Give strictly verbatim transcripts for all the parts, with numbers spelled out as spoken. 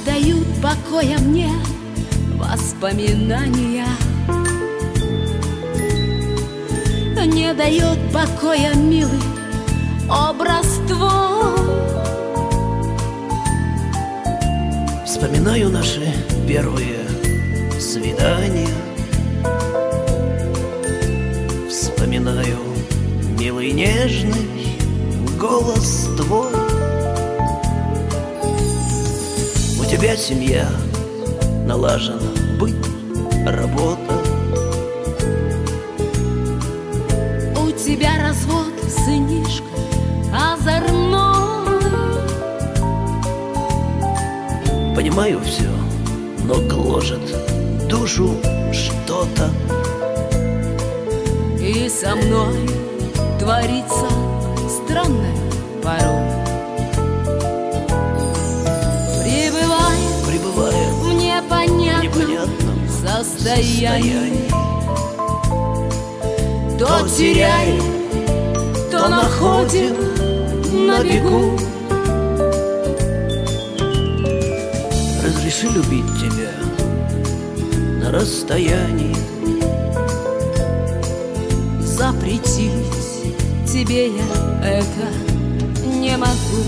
дают покоя мне воспоминания, не дает покоя милый образ твой. Вспоминаю наши первые свидания, вспоминаю милый нежный голос твой. У тебя семья, налажен быт, работа. У тебя развод, сынишка, озорной. Понимаю все, но гложет душу что-то. И со мной творится странное порой. Пребывая, Пребывая в непонятном, непонятном состоянии, состоянии, то теряем, то находим на бегу. Разреши любить тебя на расстоянии, Запретить тебе я это не могу.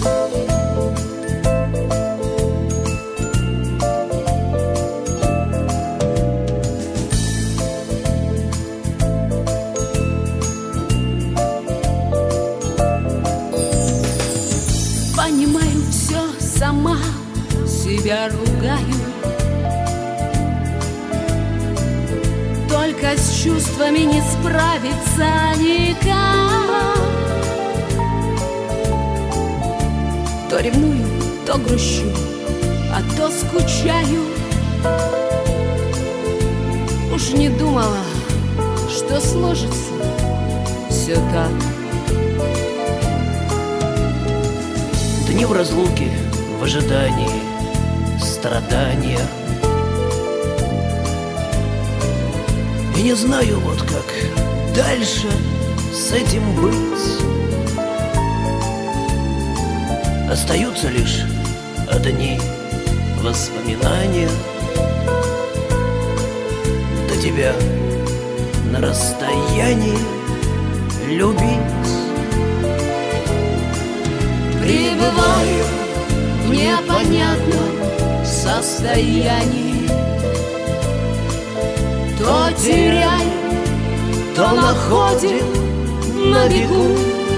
Понимаю все, сама себя ругаю. Только с чувствами не справиться никак. То ревную, то грущу, а то скучаю. Уж не думала, что сложится все так. дни в разлуке, в ожидании, страдания. И не знаю вот как дальше с этим быть. Остаются лишь одни воспоминания. До тебя на расстоянии любить. Пребываю в непонятном состоянии. То теряем, то находим на бегу.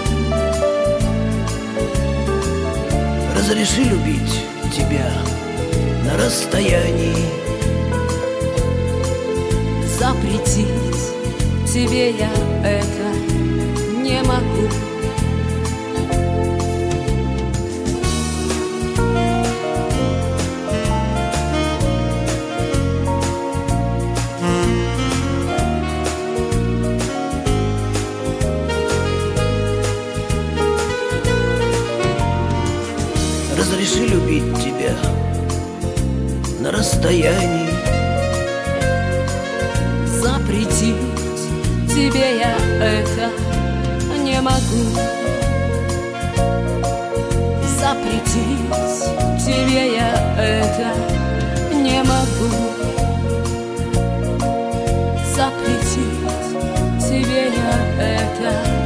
Разреши любить тебя на расстоянии. Запретить тебе я это не могу. Разреши любить тебя на расстоянии. Запретить тебе я это не могу. Запретить тебе я это не могу. Запретить тебе я это